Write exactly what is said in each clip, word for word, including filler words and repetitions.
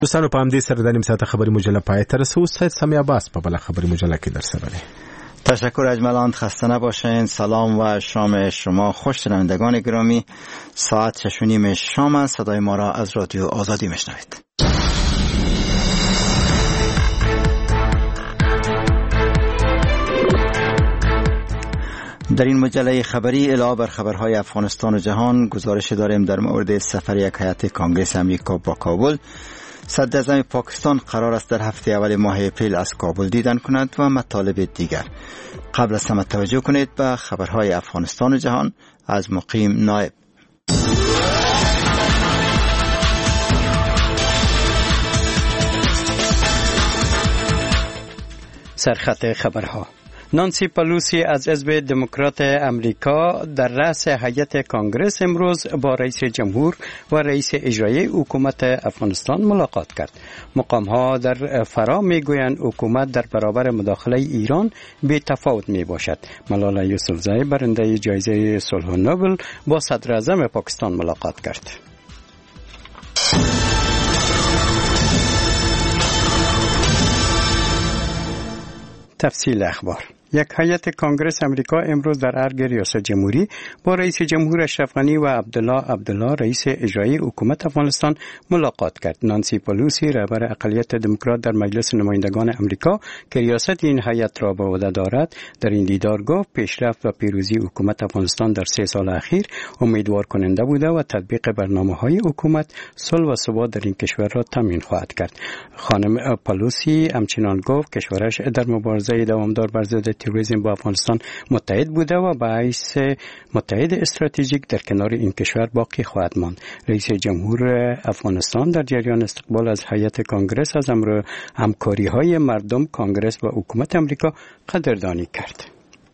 دوستانو په همدې سره د نیم ساعته خبری مجله پای ته رسو. سید سمی عباس په بله خبری مجله کې در سره دی. تشکر اجملاند، خسته نباشین. سلام و شام شما خوش. شنوندگان گرامی، ساعت شش و نیم شام است. صدای ما را از رادیو آزادی میشنوید. در این مجله خبری علاوه بر خبرهای افغانستان و جهان گزارش داریم در مورد سفر یک هیئت کانگرس امریکا با کابل. صدر اعظم پاکستان قرار است در هفته اول ماه اپریل از کابل دیدن کند و مطالب دیگر. قبل از همه توجه کنید به خبرهای افغانستان و جهان از مقیم نایب. سرخط خبرها. نانسی پلوسی از حزب دموکرات امریکا در رأس هیئت کانگرس امروز با رئیس جمهور و رئیس اجرایی حکومت افغانستان ملاقات کرد. مقام‌ها در فرا می‌گویند حکومت در برابر مداخله ایران بی تفاوت میباشد. ملالا یوسفزئی برنده جایزه صلح نوبل با صدر اعظم پاکستان ملاقات کرد. تفصیل اخبار. یک هیئت کانگرس امریکا امروز در ارگ ریاست جمهوری با رئیس جمهور اشرف غنی و عبدالله عبدالله رئیس اجرایی حکومت افغانستان ملاقات کرد. نانسی پلوسی رهبر اقلیت دموکرات در مجلس نمایندگان امریکا که ریاست این هیئت را به عهده دارد در این دیدار گفت پیشرفت و پیروزی حکومت افغانستان در سه سال اخیر امیدوار کننده بوده و تطبیق برنامه‌های حکومت صلح و ثبات در این کشور را تضمین خواهد کرد. خانم پلوسی همچنین گفت کشورش در مبارزه دوامدار بر ضد تروریسم با افغانستان متحد بوده و باعث متحد استراتژیک در کنار این کشور باقی خواهد ماند. رئیس جمهور افغانستان در جریان استقبال از هیئت کانگرس از امر همکاری‌های مردم کانگرس و حکومت امریکا قدردانی کرد.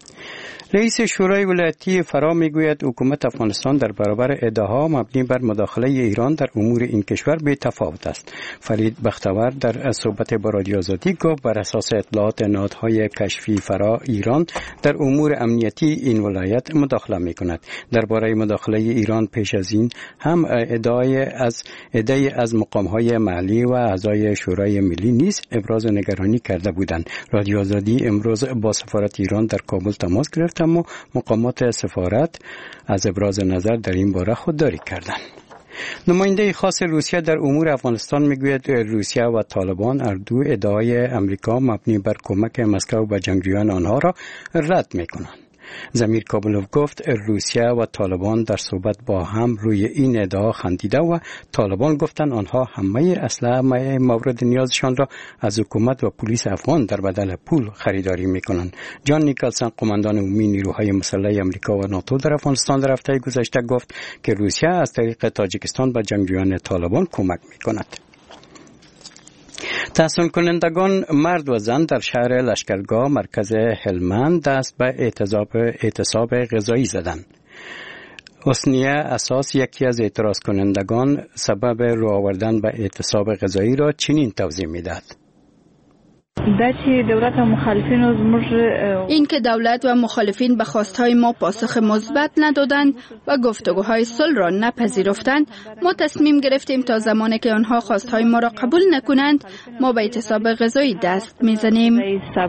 رئیس شورای ولایتی فرا میگوید حکومت افغانستان در برابر ادعاها مبنی بر مداخله ایران در امور این کشور بی تفاوت است. فرید بختور در صحبت با رادیو آزادی گفت بر اساس اطلاعات نهادهای کشفی فرا ایران در امور امنیتی این ولایت مداخله میکند. درباره مداخله ایران پیش از این هم ادعای از ادعای از مقامهای محلی و اعضای شورای ملی نیز ابراز نگرانی کرده بودند. رادیو آزادی امروز با سفارت ایران در کابل تماس گرفت اما مقامات سفارت از ابراز نظر در این باره خودداری کردند. نماینده خاص روسیه در امور افغانستان میگوید روسیه و طالبان هر دو ادعای امریکا مبنی بر کمک مسکو به جنگجویان آنها را رد میکنند. زمیر کابلوف گفت روسیه و طالبان در صحبت با هم روی این ادعا خندیده و طالبان گفتند آنها همه اسلحه مورد نیازشان را از حکومت و پلیس افغان در بدل پول خریداری میکنند. جان نیکلسن قماندان عمومی نیروهای مسلح امریکا و ناتو در افغانستان در هفته گذشته گفت که روسیه از طریق تاجیکستان به جنگجویان طالبان کمک میکند. تحصیل کنندگان مرد و زن در شهر لشکرگاه مرکز هلمند دست به اعتصاب اعتصاب غذایی زدند. حسنیه اساس یکی از اعتراض کنندگان سبب رو آوردن به اعتصاب غذایی را چنین توضیح می‌دهد. این که دولت و مخالفین به خواستهای ما پاسخ مثبت ندادند و گفتگوهای صلح را نپذیرفتند، ما تصمیم گرفتیم تا زمانی که آنها خواستهای ما را قبول نکنند ما به اعتصاب غذایی دست میزنیم.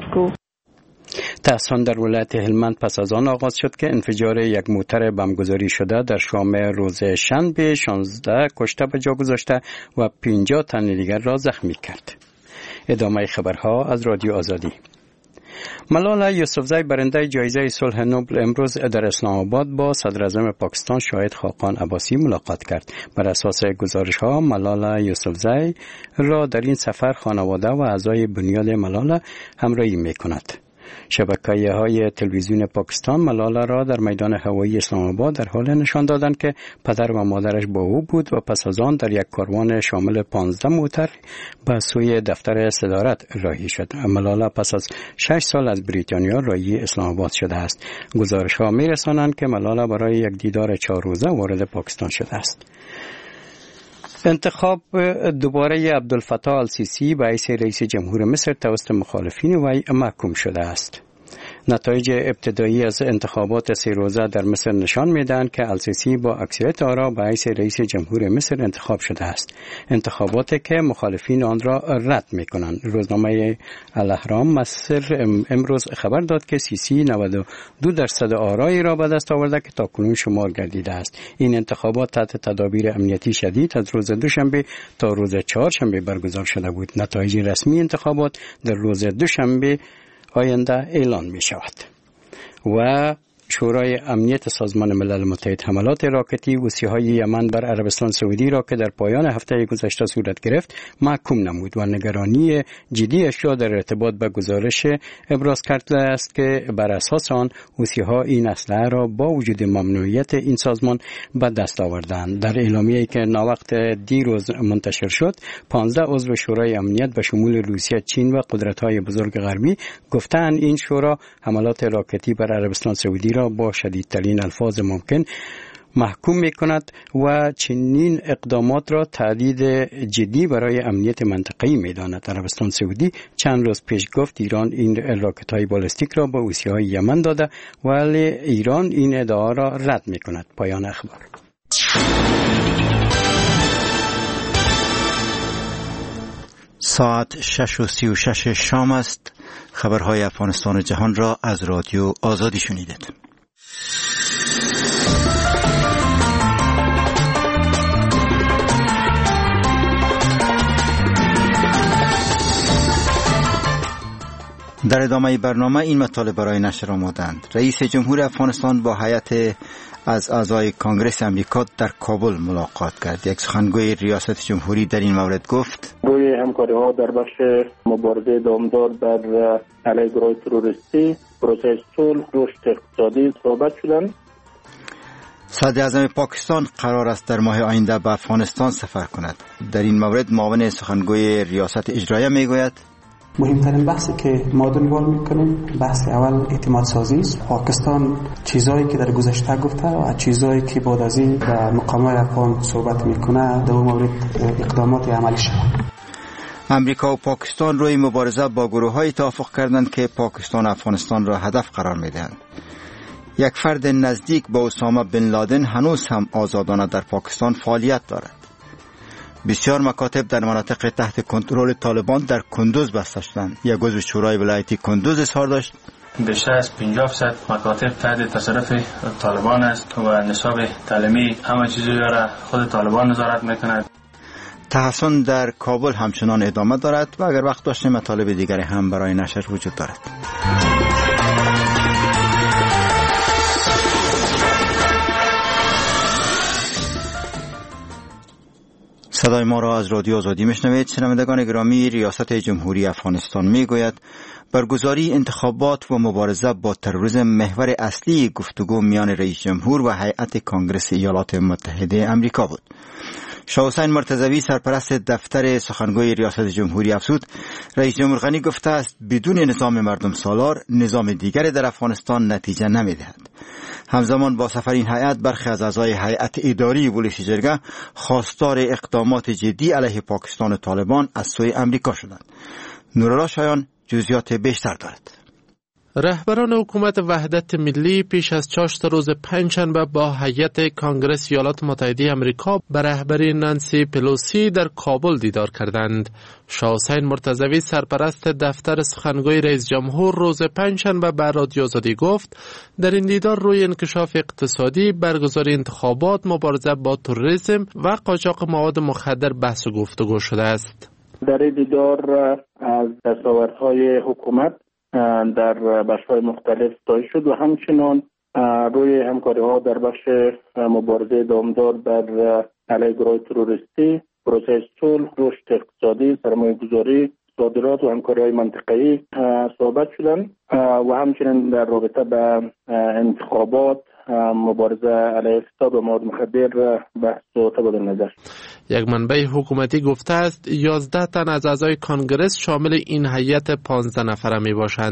تحصیل در ولایت هلمند پس از آن آغاز شد که انفجار یک موتر بمبگذاری شده در شام روز شنبه شانزده کشته به جا گذاشته و پنجاه تن دیگر را زخمی کرد. ادامه خبرها از رادیو آزادی. ملالا یوسفزئی برنده جایزه صلح نوبل امروز در اسلام آباد با صدر اعظم پاکستان شاهد خاقان عباسی ملاقات کرد. بر اساس گزارش‌ها ملالا یوسفزئی را در این سفر خانواده و اعضای بنیاد ملالا همراهی می‌کند. شبکه‌های تلویزیون پاکستان ملالا را در میدان هوایی اسلام آباد در حال نشان دادند که پدر و مادرش با او بود و پس از آن در یک کاروان شامل پانزده موتر به سوی دفتر صدارت راهی شد. ملالا پس از شش سال از بریتانیا راهی اسلام آباد شده است. گزارش‌ها می‌رسانند که ملالا برای یک دیدار چهار روزه وارد پاکستان شده است. انتخاب دوباره عبدالفتاح السیسی به حیث رئیس جمهور مصر توسط مخالفین وی محکوم شده است. نتایج ابتدایی از انتخابات سه روزه در مصر نشان می‌دهند که السیسی با اکثریت آرا به حیث رئیس جمهور مصر انتخاب شده است. انتخاباتی که مخالفین آن را رد می‌کنند. روزنامه الاهرام مصر امروز خبر داد که سیسی نود و دو درصد آرایی را به دست آورده که تاکنون شمار گردیده است. این انتخابات تحت تدابیر امنیتی شدید از روز دوشنبه تا روز چهارشنبه برگزار شده بود. نتایج رسمی انتخابات در روز دوشنبه آینده اعلان می شود. و شورای امنیت سازمان ملل متحد حملات راکتی حوثی‌های یمن بر عربستان سعودی را که در پایان هفته گذشته صورت گرفت محکوم نمود و نگرانی جدیش را در ارتباط به گزارش ابراز کرده است که بر اساس آن حوثی‌ها این اسلحه را با وجود ممنوعیت این سازمان به دست آوردند. در اعلامیه‌ای که ناوقت دیروز منتشر شد، پانزده عضو شورای امنیت به شمول روسیه، چین و قدرت‌های بزرگ غربی گفتند این شورا حملات راکتی بر عربستان سعودی را با شدیدترین الفاظ ممکن محکوم می کند و چنین اقدامات را تهدید جدی برای امنیت منطقه‌ای می داند. عربستان سعودی چند روز پیش گفت ایران این راکت‌های بالستیک را به حوثی‌های یمن داده ولی ایران این ادعا را رد می کند. پایان اخبار. ساعت شش و سی و شش شام است. خبرهای افغانستان و جهان را از رادیو آزادی شنیدید. در ادامه برنامه این مطالب برای نشر آمدند. رئیس جمهور افغانستان با هیئت از اعضای کنگره امریکا در کابل ملاقات کرد. یک سخنگوی ریاست جمهوری در این مورد گفت: روی همکاری‌ها در بخش مبارزه دامدار بر علیه گروه تروریستی، پروسه صلح، رشد اقتصادی صحبت شدند. صدر اعظم پاکستان قرار است در ماه آینده به افغانستان سفر کند. در این مورد معاون سخنگوی ریاست اجرایه میگوید: مهمترین بحثی که ما دنبال میکنیم بحث اول اعتماد سازی است. پاکستان چیزایی که در گذشته گفته و چیزایی که بعد از این در مقامات افغان صحبت میکنه در مورد اقدامات عملی شود. امریکا و پاکستان روی مبارزه با گروه‌های توافق کردند که پاکستان و افغانستان را هدف قرار میدهند. یک فرد نزدیک به اسامه بن لادن هنوز هم آزادانه در پاکستان فعالیت دارد. بسیار مکاتب در مناطق تحت کنترل طالبان در کندوز بسته شدند. یک عضو شورای ولایتی کندوز اظهار داشت: بیشتر از پنجاه درصد مکاتب تحت تصرف طالبان است و نصاب تعلیمی همه چیزی را خود طالبان نظارت میکند. تحصن در کابل همچنان ادامه دارد و اگر وقت داشتیم مطالب دیگری هم برای نشر وجود دارد. صدای ما را از رادیو آزادی میشنوید. شنوندگان گرامی، ریاست جمهوری افغانستان میگوید برگزاری انتخابات و مبارزه با تروریسم محور اصلی گفتگو میان رئیس جمهور و هیئت کنگره ایالات متحده آمریکا بود. شاه حسین مرتضوی سرپرست دفتر سخنگوی ریاست جمهوری افزود: رئیس جمهور غنی گفته است بدون نظام مردم سالار نظام دیگری در افغانستان نتیجه نمیدهد. همزمان با سفر این هیئت برخی از اعضای هیئت اداری ولش جرگه خواستار اقدامات جدی علیه پاکستان و طالبان از سوی امریکا شدند. نورالله شایان جزئیات بیشتر دارد. رهبران حکومت وحدت ملی پیش از چاشت روز پنجشنبه با هیئت کنگره ایالات متحده آمریکا به رهبری نانسی پلوسی در کابل دیدار کردند. شاه حسین مرتضوی سرپرست دفتر سخنگوی رئیس جمهور روز پنجشنبه به رادیو آزادی گفت در این دیدار روی انکشاف اقتصادی، برگزاری انتخابات، مبارزه با تروریسم و قاچاق مواد مخدر بحث و گفتگو شده است. در این دیدار از دستاوردهای حکومت در بخش‌های مختلف ستایش شد و همچنان روی همکاری‌ها در بخش مبارزه دامدار بر علیه گروه تروریستی، پروسه صلح، رشد اقتصادی، سرمایه‌گذاری، صادرات و همکاری‌های منطقه‌ای صحبت شدند و همچنین در رابطه به انتخابات، مبارزه علیه فساد و مواد مخدر بحث و تبادل نظر. یک منبع حکومتی گفته است یازده تن از اعضای کنگره شامل این هیئت پانزده نفره می باشند.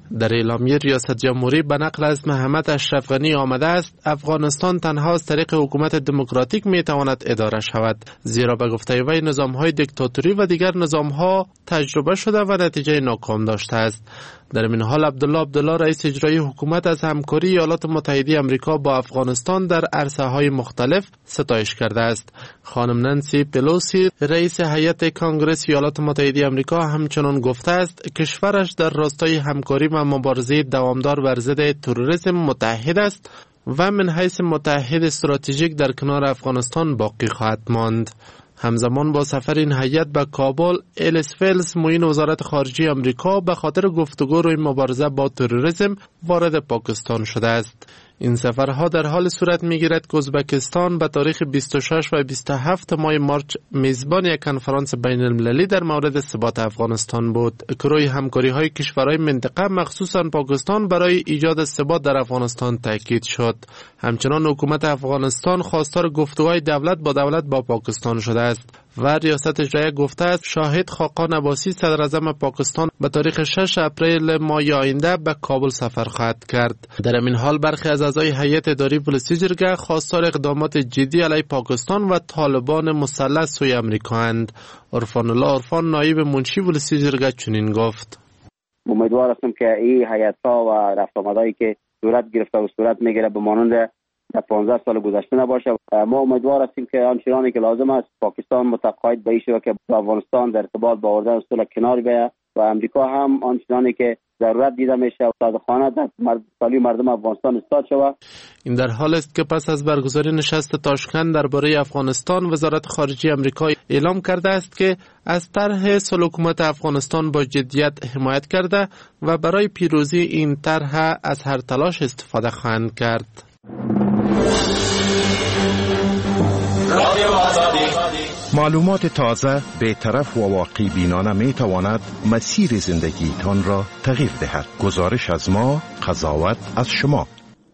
در اعلامیه ریاست جمهوری به نقل از محمد اشرف غنی آمده است افغانستان تنها از طریق حکومت دموکراتیک می تواند اداره شود، زیرا به گفته وی نظام‌های دیکتاتوری و دیگر نظام‌ها تجربه شده و نتیجه ناکام داشته است. در این حال عبدالله عبدالله رئیس اجرایی حکومت از همکاری ایالات متحده آمریکا با افغانستان در عرصه‌های مختلف ستایش کرده است. خانم نانسی پلوسی رئیس هیئت کانگرس ایالات متحده آمریکا همچنان گفته است کشورش در راستای همکاری و مبارزه دوامدار بر ضد تروریسم متحد است و من حیث متحد استراتژیک در کنار افغانستان باقی خواهد ماند. همزمان با سفر این هیئت به کابل، الیس ویلز معین وزارت خارجه آمریکا به خاطر گفتگو روی مبارزه با تروریسم وارد پاکستان شده است. این سفرها در حال صورت می‌گیرد که ازبکستان به تاریخ بیست و شش و بیست و هفت ماه مارچ میزبان یک کنفرانس بین المللی در مورد ثبات افغانستان بود که روی همکاری‌های کشورهای منطقه مخصوصاً پاکستان برای ایجاد ثبات در افغانستان تاکید شد. همچنان حکومت افغانستان خواستار گفتگوهای دولت با دولت با پاکستان شده است و ریاست اجرایی گفته است شاهد خاقان عباسی صدر اعظم پاکستان به تاریخ شش اپریل ماه آینده به کابل سفر خواهد کرد. در این حال برخی از اعضای هیئت اداری پلیسی جرگه خواستار اقدامات جدی علیه پاکستان و طالبان مسلح سوی آمریکا اند. عرفان الله عرفان نایب منشی پلیسی جرگه چنین گفت: امیدوار هستم که این هیئت‌ها و رفت آمدایی که صورت گرفته و صورت میگیره به مانند در پانزده سال گذشته نباشه. ما امیدوار هستیم که آنچنانی که لازم است پاکستان متقاعد به این شود که با افغانستان در ارتباط با آوردن صلح کنار بیاید و امریکا هم آنچنانی که ضرورت دیده میشه صادقانه در سالی مردم افغانستان استاد شود. این در حال است که پس از برگزاری نشست تاشکند درباره افغانستان وزارت خارجه آمریکا اعلام کرده است که از طرح صلح حکومت افغانستان با جدیت حمایت کرده و برای پیروزی این طرح از هر تلاش استفاده خواهند کرد. معلومات تازه، بی‌طرف و واقعی بینانه می تواند مسیر زندگیتان را تغییر دهد. گزارش از ما، قضاوت از شما.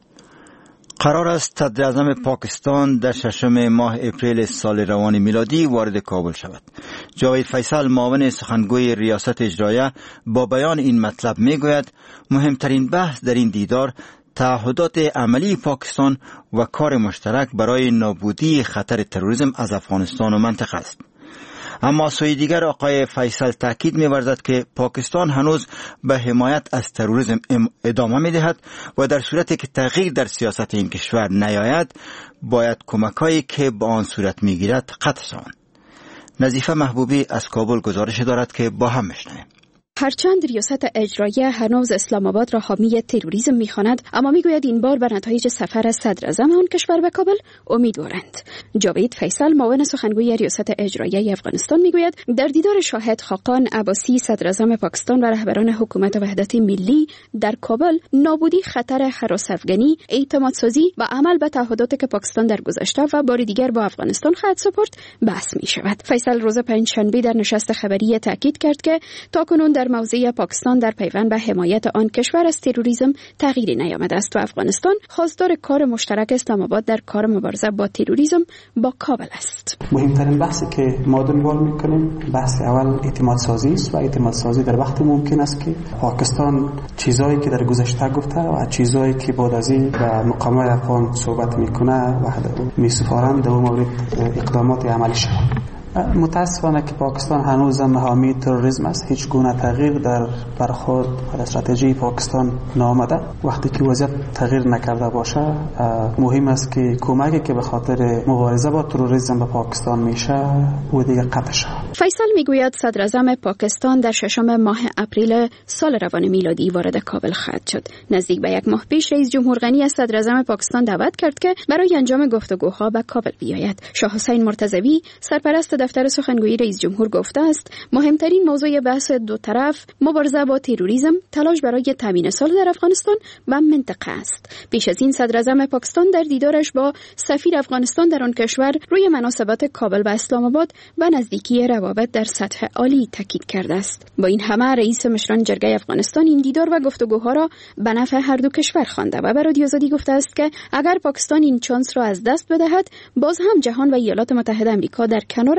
قرار است صدر اعظم پاکستان در ششم ماه اپریل سال روان میلادی وارد کابل شود. جاوید فیصل معاون سخنگوی ریاست اجراییه با بیان این مطلب می گوید مهمترین بحث در این دیدار تعهدات عملی پاکستان و کار مشترک برای نابودی خطر تروریسم از افغانستان و منطقه است. اما سوی دیگر آقای فیصل تاکید می‌ورزد که پاکستان هنوز به حمایت از تروریسم ادامه می‌دهد و در صورتی که تغییر در سیاست این کشور نیاید باید کمک‌هایی که با آن صورت می‌گیرد قطع شوند. نظیفه محبوبی از کابل گزارش دارد که با هم می‌شنویم. هرچند ریاست اجراییه هنوز اسلام آباد را حامی تروریسم می‌خواند، اما میگوید این بار به نتایج سفر صدر اعظم آن کشور به کابل امیدوارند. جاوید فیصل معاون سخنگوی ریاست اجراییه افغانستان میگوید در دیدار شاهد خاقان عباسی صدر اعظم پاکستان و رهبران حکومت وحدت ملی در کابل نابودی خطر هراس افغانی، اعتماد سازی و عمل به تعهداتی که پاکستان در گذشته و بار دیگر با افغانستان خواهد سپرد بحث می‌شود. فیصل روز پنجشنبه در نشست خبری تاکید کرد که تاکنون در موضع پاکستان در پیوند به حمایت آن کشور از تروریسم تغییری نیامده است و افغانستان خواستار کار مشترک اسلام آباد در کار مبارزه با تروریسم با کابل است. مهمترین بحثی که ما دنبال میکنیم بحث اول اعتماد سازی است و اعتماد سازی در وقتی ممکن است که پاکستان چیزایی که در گذشته گفته و چیزایی که بعد از این و مقامات افغان صحبت میکنه و میسپارند در مورد اقدامات عملی شود. متاسفانه که پاکستان هنوز هم حامی تروریسم است. هیچ گونه تغییر در برخورد و استراتژی پاکستان نامده. وقتی که وضعیت تغییر نکرده باشه مهم است که کمکی که به خاطر مبارزه با تروریسم به پاکستان میشه و دیگه قطع شود. فیصل میگوید صدر اعظم پاکستان در ششم ماه اپریل سال روان میلادی وارد کابل خواهد شد. نزدیک به یک ماه پیش رئیس جمهور غنی از صدر اعظم پاکستان دعوت کرد که برای انجام گفتگوها به کابل بیاید. شاه حسین مرتضوی سرپرست دفتر سخنگوی رئیس جمهور گفته است مهمترین موضوع بحث دو طرف مبارزه با تروریسم، تلاش برای تامین صلح در افغانستان و منطقه است. پیش از این صدر اعظم پاکستان در دیدارش با سفیر افغانستان در آن کشور روی مناسبات کابل و اسلام آباد و نزدیکی روابط در سطح عالی تاکید کرده است. با این همه رئیس مشران جرگه افغانستان این دیدار و گفتگوها را به نفع هر دو کشور خوانده و به رادیو آزادی گفته است که اگر پاکستان این چانس را از دست بدهد باز هم جهان و ایالات متحده آمریکا در کنار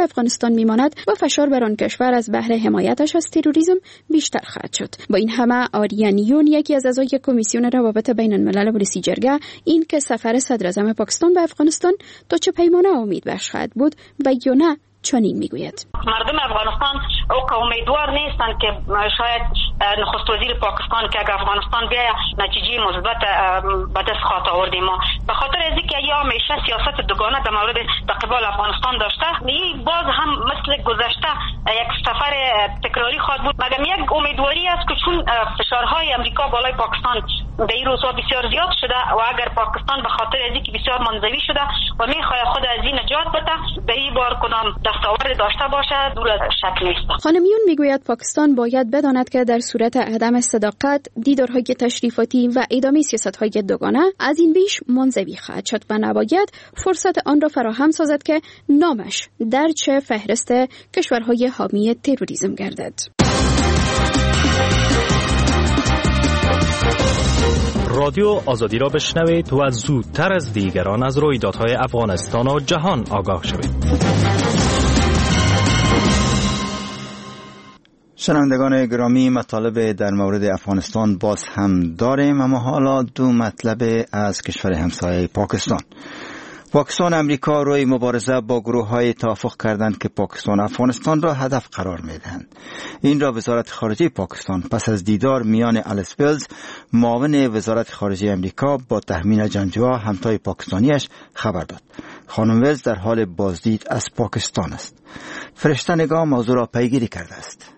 افغانستان میماند و فشار بر آن کشور از بهر حمایتش از تروریسم بیشتر خواهد شد. با این همه آریانیون، یکی از اعضای کمیسیون روابط بین الملل پلیسی جرگه، این که سفر صدر اعظم پاکستان به افغانستان تا چه پیمانه امید بخش خواهد بود و یا نه چنین میگوید: مردم افغانستان او که امیدوار نیستند که شاید نخست وزیر پاکستان که اگر افغانستان بیاید نتیجه مثبت به دست خواهد آوردیم. ما به خاطر از اینکه یا همیشه سیاست دوگانه در مورد در قبال افغانستان داشته، این باز هم مثل گذشته یک سفر تکراری خواهد بود. مگر یک امیدواری است که چون فشارهای امریکا بالای پاکستان در این روزها بسیار زیاد شده و اگر پاکستان به خاطر از اینکه بسیار منزوی شده و میخواهد خود از این نجات بده، به این بار کدام دستاورد داشته باشه دور از شک نیست. خانم یون میگوید پاکستان باید بداند که در صورت عدم صداقت، دیدارهای تشریفاتی و ادامه سیاست‌های دوگانه از این بیش منزوی خواهد شد و نباید فرصت آن را فراهم سازد که نامش در چه فهرست کشورهای حامی تروریسم گردد. رادیو آزادی را بشنوید و زودتر از دیگران از رویدادهای افغانستان و جهان آگاه شوید. شنوندگان گرامی، مطالب در مورد افغانستان باز هم داریم، اما حالا دو مطلب از کشور همسایه پاکستان. پاکستان و امریکا روی مبارزه با گروه‌های توافق کردند که پاکستان و افغانستان را هدف قرار می‌دهند. این را وزارت خارجه پاکستان پس از دیدار میان الیس ولز، معاون وزارت خارجه امریکا، با تهمین جنگجوها همتای پاکستانیش خبر داد. خانم ولز در حال بازدید از پاکستان است. فرشته نگاه موضوع را پیگیری کرده است.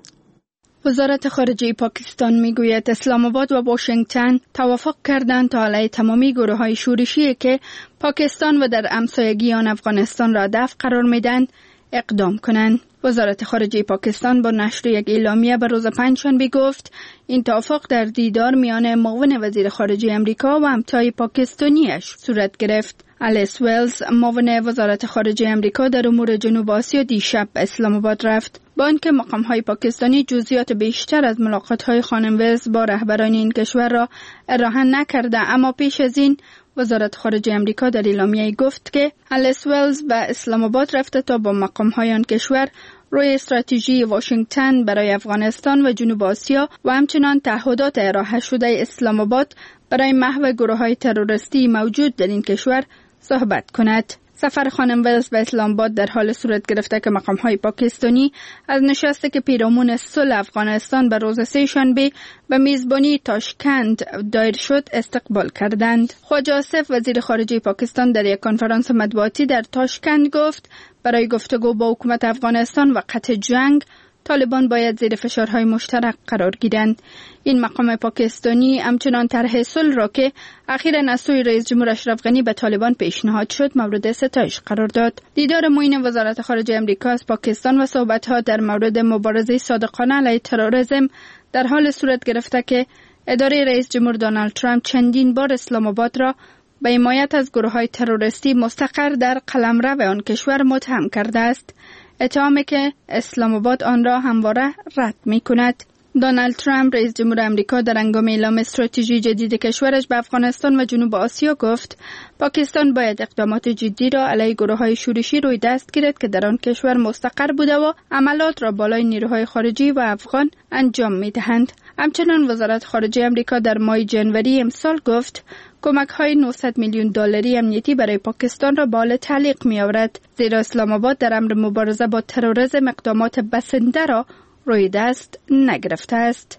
وزارت خارجه پاکستان میگوید اسلام آباد و واشنگتن توافق کردند تا علیه تمامی گروه‌های شورشی که پاکستان و در همسایگی آن افغانستان را هدف قرار میدهند اقدام کنند. وزارت خارجه پاکستان با نشر یک اعلامیه به روز پنجشنبه گفت این توافق در دیدار میان معاون وزیر خارجه امریکا و همتای پاکستانیش صورت گرفت. الیس ولز، معاون وزارت خارجه امریکا در امور جنوب آسیا، دیشب به اسلام آباد رفت. با اینکه مقام‌های پاکستانی جزئیات بیشتر از ملاقات‌های خانم ولز با رهبران این کشور را ارائه نکرده، اما پیش از این وزارت خارجه امریکا در اعلامیه گفت که الیس ولز به اسلام آباد رفته تا با مقام‌های آن کشور روی استراتژی واشنگتن برای افغانستان و جنوب آسیا و همچنان تعهدات ارائه شده اسلام آباد برای محو گروه‌های تروریستی موجود در این کشور صحبت کند. سفر خانم ولز به اسلام آباد در حال صورت گرفته که مقام‌های پاکستانی از نشستی که پیرامون صلح افغانستان به روز سه شنبه به میزبانی تاشکند دایر شد استقبال کردند. خواجه آصف، وزیر خارجه پاکستان، در یک کنفرانس مطبوعاتی در تاشکند گفت برای گفتگو با حکومت افغانستان و قطع جنگ، طالبان باید زیر فشارهای مشترک قرار گیرند. این مقام پاکستانی همچنان طرح صلح را که اخیراً از سوی رئیس جمهور اشرف غنی به طالبان پیشنهاد شد مورد ستایش قرار داد. دیدار معین وزارت خارجه امریکا از پاکستان و صحبت‌ها در مورد مبارزه صادقانه علیه تروریسم در حال صورت گرفته که اداره رئیس جمهور دونالد ترامپ چندین بار اسلام آباد را به حمایت از گروه‌های تروریستی مستقر در قلمرو آن کشور متهم کرده است، اتهامی که اسلام آباد آن را همواره رد می‌کند. دونالد ترامپ، رئیس جمهور امریکا، در هنگام اعلام استراتژی جدید کشورش به افغانستان و جنوب آسیا گفت پاکستان باید اقدامات جدی را علیه گروه‌های شورشی روی دست گیرد که در آن کشور مستقر بوده و عملات را بالای نیروهای خارجی و افغان انجام می‌دهند. همچنین وزارت خارجه امریکا در ماه ژانویه امسال گفت کمک‌های نهصد میلیون دلاری امنیتی برای پاکستان را بال تعلیق می‌آورد، زیرا اسلام آباد در امر مبارزه با تروریسم اقدامات بسنده را روی دست نگرفته است.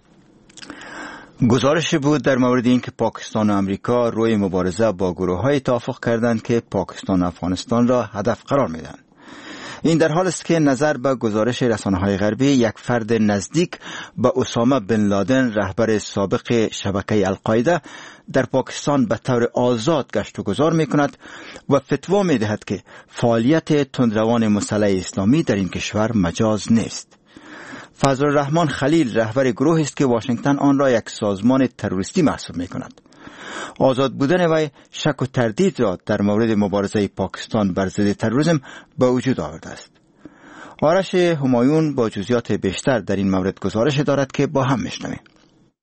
گزارش بود در مورد اینکه پاکستان و امریکا روی مبارزه با گروه‌های توافق کردند که پاکستان و افغانستان را هدف قرار می‌دهند. این در حال است که نظر به گزارش رسانه‌های غربی، یک فرد نزدیک به اسامه بن لادن، رهبر سابق شبکه القاعده، در پاکستان به طور آزاد گشت و گذار می‌کند و فتوا می‌دهد که فعالیت تندروان مسلح اسلامی در این کشور مجاز نیست. فضل الرحمن خلیل رهبر گروهی است که واشنگتن آن را یک سازمان تروریستی محسوب می‌کند. آزاد بودن وی شک و تردید را در مورد مبارزه پاکستان بر ضد تروریسم به وجود آورده است. آرش همایون با جزئیات بیشتر در این مورد گزارش دارد که با هم میشنویم.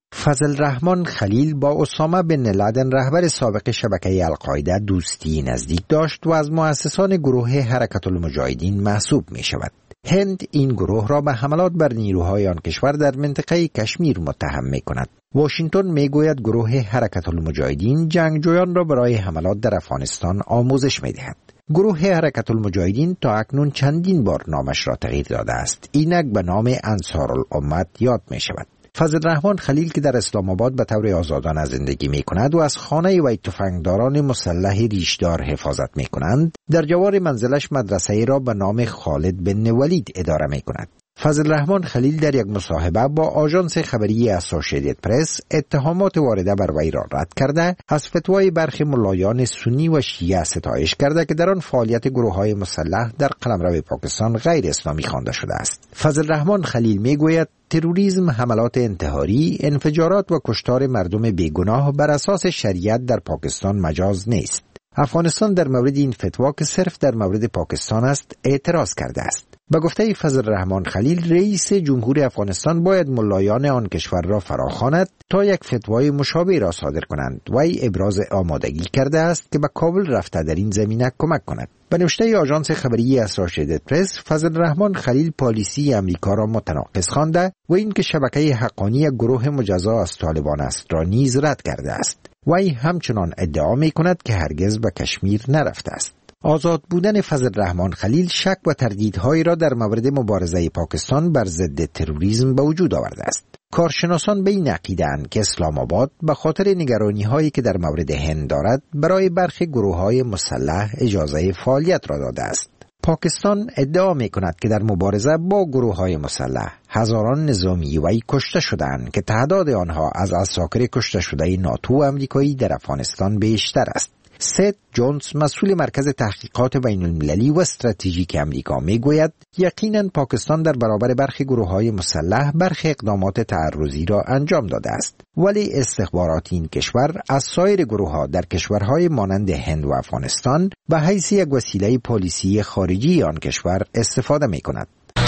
فضل رحمان خلیل با اسامه بن لادن رهبر سابق شبکه القاعده دوستی نزدیک داشت و از مؤسسان گروه حرکت المجاهدین محسوب می شود. هند این گروه را به حملات بر نیروهای آن کشور در منطقه کشمیر متهم می کند. واشنگتن می گوید گروه حرکت المجاهدین جنگجویان را برای حملات در افغانستان آموزش می دهد. گروه حرکت المجاهدین تا اکنون چندین بار نامش را تغییر داده است. اینک به نام انصارالامت یاد می شود. فضل رحمان خلیل که در اسلام آباد به طور آزادانه زندگی می کند و از خانه و تفنگداران مسلح ریشدار حفاظت می کنند، در جوار منزلش مدرسه را به نام خالد بن ولید اداره می کند. فضل رحمان خلیل در یک مصاحبه با آژانس خبری اسوسییتد پرس اتهامات وارده بر وی را رد کرده، از فتوای برخی ملایان سنی و شیعه ستایش کرده که در آن فعالیت گروه‌های مسلح در قلمرو پاکستان غیر اسلامی خوانده شده است. فضل رحمان خلیل میگوید تروریسم، حملات انتحاری، انفجارات و کشتار مردم بیگناه بر اساس شریعت در پاکستان مجاز نیست. افغانستان در مورد این فتوا که صرف در مورد پاکستان است اعتراض کرده است. به گفته فضل رحمان خلیل، رئیس جمهور افغانستان باید ملایان آن کشور را فراخواند تا یک فتوای مشابه را صادر کنند. وی ابراز آمادگی کرده است که به کابل رفته در این زمینه کمک کند. به نوشته آژانس خبری اسوسییتد پرس، فضل رحمان خلیل پالیسی امریکا را متناقض خوانده و اینکه شبکه حقانی گروه مجزا از طالبان است را نیز رد کرده است. وی همچنان ادعا می کند که هرگز به کشمیر نرفته است. آزاد بودن فضل رحمان خلیل شک و تردیدهایی را در مورد مبارزه پاکستان بر ضد تروریسم به وجود آورده است. کارشناسان به این عقیده‌اند که اسلام آباد به خاطر نگرانی‌هایی که در مورد هند دارد برای برخی گروه‌های مسلح اجازه فعالیت را داده است. پاکستان ادعا می کند که در مبارزه با گروه‌های مسلح هزاران نظامی وی کشته شدند که تعداد آنها از عساکر کشته شده ناتو و آمریکایی در افغانستان بیشتر است. سید جونز، مسئول مرکز تحقیقات بین المللی و استراتژیک امریکا، می گوید یقیناً پاکستان در برابر برخی گروه‌های مسلح برخی اقدامات تعرضی را انجام داده است، ولی استخبارات این کشور از سایر گروه‌ها در کشورهای مانند هند و افغانستان به حیث یک وسیله پالیسی خارجی آن کشور استفاده می کند.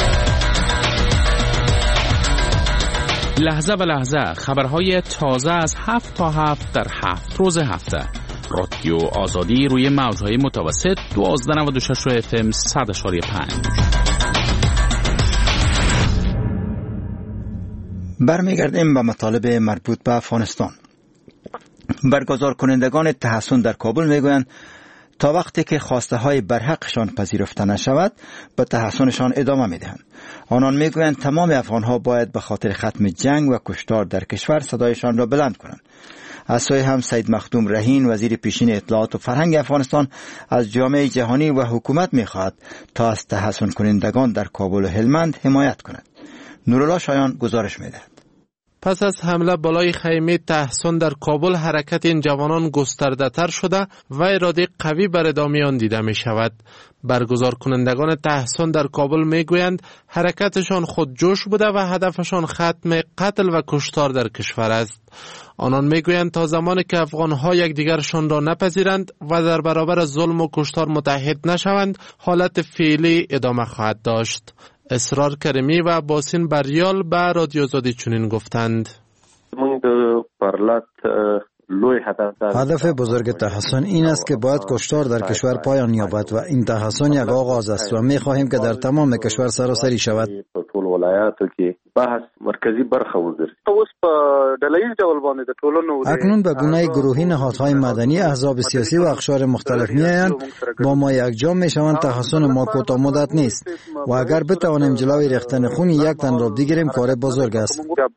لحظه به لحظه خبرهای تازه از هفت تا هفت در هفت روز هفته. رادیو آزادی روی موجهای متوسط دوازده نود و شش اف ام صد اشاری پنج. برمیگردیم به مطالب مربوط به افغانستان. برگزار کنندگان تحصن در کابل میگویند تا وقتی که خواسته های برحقشان پذیرفته نشود به تحصنشان ادامه میدهند. آنان میگویند تمام افغانها باید به خاطر ختم جنگ و کشتار در کشور صدایشان را بلند کنند. از سوی هم سید مخدوم رهین، وزیر پیشین اطلاعات و فرهنگ افغانستان، از جامعه جهانی و حکومت میخواهد تا از تحصن کنندگان در کابل و هلمند حمایت کند. نورالله شایان گزارش میدهد. پس از حمله بالای خیمه تحصن در کابل، حرکت این جوانان گسترده تر شده و اراده قوی بر ادامه آن دیده می شود. برگزار کنندگان تحصن در کابل می گویند حرکتشان خودجوش بوده و هدفشان ختم قتل و کشتار در کشور است. آنان می گویند تا زمانی که افغانها یکدیگرشان را نپذیرند و در برابر ظلم و کشتار متحد نشوند، حالت فعلی ادامه خواهد داشت. اسرار کریمی و باسین بریال به رادیو آزادی چنین گفتند. هدف بزرگ تحصن این است که باید کشتار در کشور پایان یابد و این تحصن یک آغاز است و می خواهیم که در تمام کشور سراسری شود. اکنون به گونه گروهی نهادهای مدنی، احزاب سیاسی و اقشار مختلف می آیند، با ما یکجا می شوند. تحصن ما کوتاه مدت نیست و اگر بتوانیم جلوی ریختن خون یک تن را بگیریم کار بزرگ است.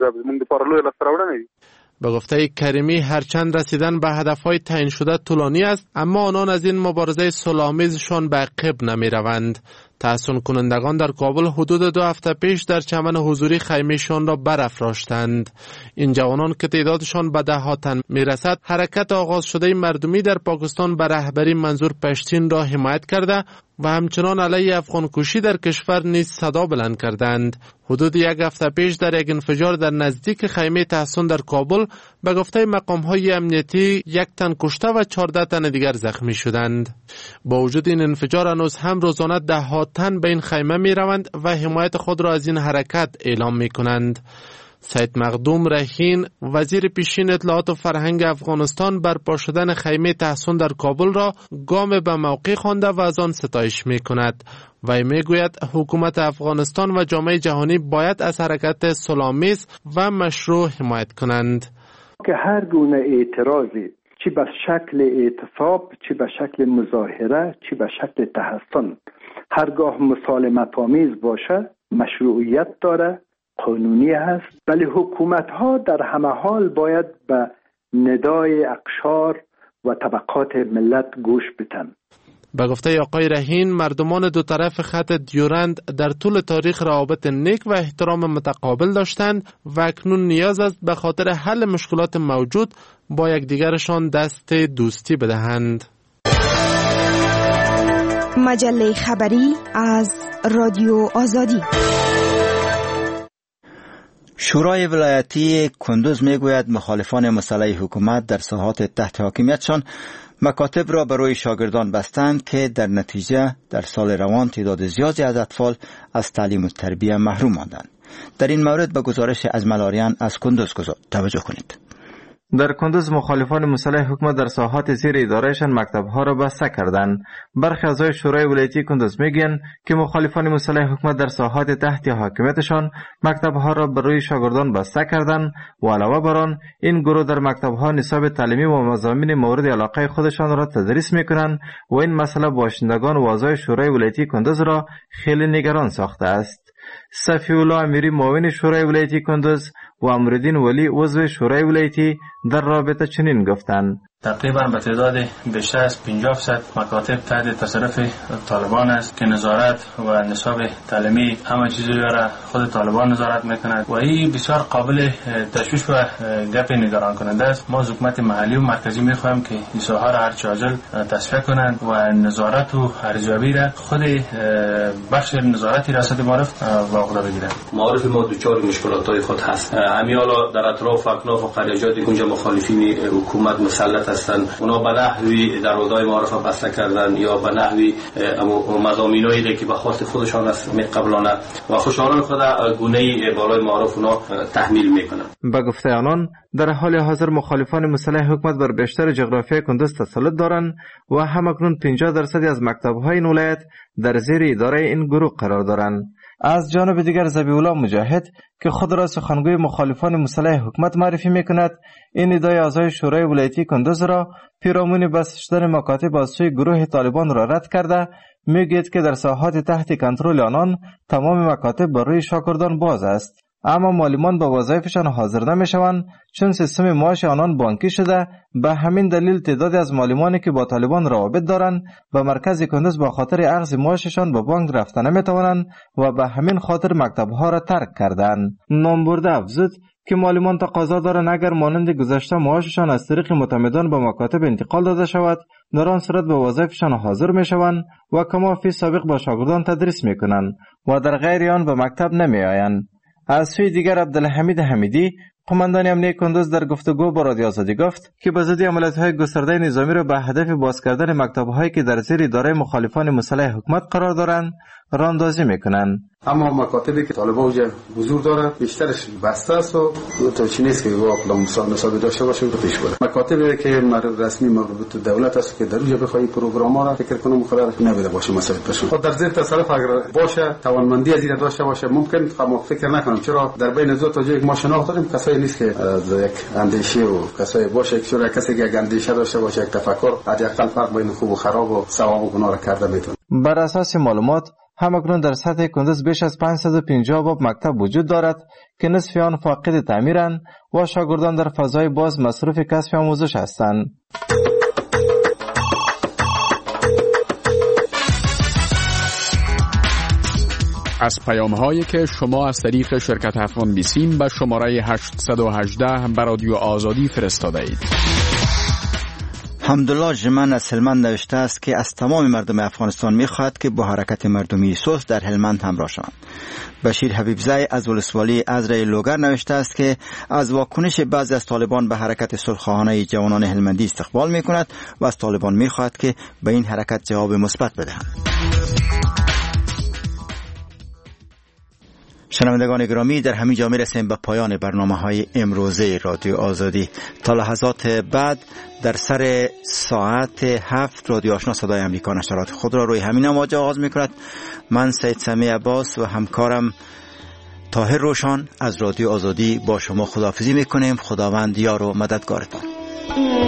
به گفته کریمی، هرچند رسیدن به هدفهای تعیین شده طولانی است، اما آنان از این مبارزه صلح‌آمیزشان به عقب نمی روند. تحصن کنندگان در کابل حدود دو هفته پیش در چمن حضوری خیمه‌شان را برافراشتند. این جوانان که تعدادشان به ده ها تن می رسد، حرکت آغاز شده مردمی در پاکستان به رهبری منظور پشتین را حمایت کرده و همچنان علیه افغان کشی در کشور نیز صدا بلند کردند. حدود یک هفته پیش در یک انفجار در نزدیک خیمه تحصن در کابل به گفته مقام‌های امنیتی یک تن کشته و چهارده تن دیگر زخمی شدند. با وجود این انفجار هنوز هم روزانه ده ها تن به این خیمه می روند و حمایت خود را از این حرکت اعلام می کنند. سید مخدوم رحین وزیر پیشین اطلاعات و فرهنگ افغانستان برپا شدن خیمه تحصن در کابل را گام به موقع خوانده و از آن ستایش می کند. وی می گوید حکومت افغانستان و جامعه جهانی باید از حرکت صلح‌آمیز و مشروع حمایت کنند. که هر گونه اعتراضی چی به شکل اعتصاب، چی به شکل مظاهره، چی به شکل تحصن هرگاه مسالمت آمیز باشه مشروعیت داره، قانونی هست، ولی حکومت ها در همه حال باید به ندای اقشار و طبقات ملت گوش بدن. به گفته آقای رحین، مردمان دو طرف خط دیورند در طول تاریخ روابط نیک و احترام متقابل داشتند و اکنون نیاز است به خاطر حل مشکلات موجود با یکدیگرشان دست دوستی بدهند. مجله خبری از رادیو آزادی. شورای ولایتی کندوز میگوید مخالفان مسلح حکومت در ساحات تحت حاکمیتشان مکاتب را برای شاگردان بستند که در نتیجه در سال روان تعداد زیادی از اطفال از تعلیم و تربیت محروم ماندند. در این مورد به گزارش از ملاریان از کندوز توجه کنید. در کندوز مخالفان مسلح حکومت در ساحات زیر ادارهشان مکتب‌ها را بسته کردند. برخی اعضای شورای ولایتی کندوز میگن که مخالفان مسلح حکومت در ساحات تحت حاکمیتشان مکتب‌ها را برای شاگردان بسته کردند و علاوه بر آن این گروه در مکتب‌ها نصاب تعلیمی و مضامین مورد علاقه خودشان را تدریس میکنند و این مسئله باشندگان و اعضای شورای ولایتی کندوز را خیلی نگران ساخته است. صفی الله امیری معاون شورای ولایتی کندوز و امرالدین ولی عضو شورای ولایتی در رابطه چنین گفتند: تقریبا به تعداد بیشتر از پنجاه درصد مکاتب تحت تصرف طالبان است که نظارت و نصاب تعلیمی همه چیزی را خود طالبان نظارت میکند و این بسیار قابل تشویش و گپ نگران کننده است. ما از حکومت محلی و مرکزی میخواهیم که این ساحه را هرچه عاجل تصفیه کنند و نظارت و ارزیابی را خود بخش نظارت ریاست معارف به عهده بگیرند. معارف ما دچار مشکلات خود هست. امیالا در اطراف اکناف و قریجات اونجا مخالفین حکومت مسلط هستند. اونا به نحوی دروازه‌های معارف بسته کردن یا به نحوی مضامینایی که به خواست خودشان است میقبلانه و خوشحالان خود گونه‌ای بالای معارف اونا تحمیل میکنند. به گفته آنان در حال حاضر مخالفان مسلح حکومت بر بیشتر جغرافیای کندوز تسلط دارند و همکنون پنجاه درصد از مکتب‌های این ولایت در زیر اداره این گروه قرار دارند. از جانب دیگر ذبیح الله مجاهد که خود را سخنگوی مخالفان مسلح حکومت معرفی میکند، این ادعای اعضای شورای ولایتی کندوز را پیرامون بسته شدن مکاتب از سوی گروه طالبان را رد کرده میگوید که در ساحات تحت کنترل آنان تمام مکاتب بر روی شاگردان باز است، اما معلمان به وظایفشان حاضر نمیشوند چون سیستم معاش آنان بانکی شده. به همین دلیل تعدادی از معلمانی که با طالبان روابط دارند به مرکز کندوز با خاطر اخذ معاششان به بانک رفته نمیتوانند و به همین خاطر مکتبها را ترک کردند. نامبرده افزود که معلمان تقاضا دارند اگر مانند گذشته معاششان از طریق معتمدان به مکاتب انتقال داده شود، در آن صورت به وظایفشان حاضر میشوند و کما فی سابق با شاگردان تدریس میکنند و در غیر آن به مکتب نمیآیند. از سوی دیگر عبدالحمید حمیدی قماندان امنیه کندوز در گفتگو با رادیو آزادی گفت که به ضد عملیات‌های گسترده نظامی را به هدف باز کردن مکتب‌هایی که در زیر اداره مخالفان مسلح حکومت قرار دارند راندازی میکنند. اما مکاتبی که طالبان اونجا حضور دارن بیشترش بسته است و تو چی نیست که واقعا نصاب داشته باشه و پیش بره. مکاتبی که رسمی مربوط به دولت است که در اونجا بخوای پروگرام را فکر کنم قرار نبوده باشه مسائل پشون. خود در زیر تصرف اگر باشه توانمندی از این داشته باشه ممکن ما فکر نکنم، چرا در بین دو تا جای ما شناخت داریم کسایی نیست که از یک اندیشه و کسایی باشه که چرا کسی که اندیشه داشته باشه یک تفکر حداقل فرق بین خوب و خراب و ثواب و گناه را کرده میتونه. بر اساس معلومات همکنون در سطح کندوز بیش از پانصد و پنجاه باب مکتب وجود دارد که نصف آن فاقد تعمیرند و شاگردان در فضای باز مصروف کسب آموزش هستند. از پیام‌هایی که شما از طریق شرکت افغان بیسیم به شماره هشتصد و هجده به رادیو آزادی فرستاده اید. حمدالله جمن از هلمند نوشته است که از تمام مردم افغانستان می‌خواهد که با حرکت مردمی سوس در هلمند همراه شوند. بشیر حبیبزی از ولسوالی ازرای لوگر نوشته است که از واکنش بعضی از طالبان به حرکت صلح‌خواهانه جوانان هلمندی استقبال می‌کند و از طالبان می‌خواهد که به این حرکت جواب مثبت بدهند. شنوندگان گرامی، در همین جا می‌رسیم به پایان برنامه‌های امروزه رادیو آزادی. تا لحظات بعد در سر ساعت هفت رادیو آشنا صدای آمریکا نشرات خود را روی همین امواج آغاز می‌کند. من سید سمی عباس و همکارم طاهر روشان از رادیو آزادی با شما خداحافظی می‌کنیم. خداوند یار و مددگارتان.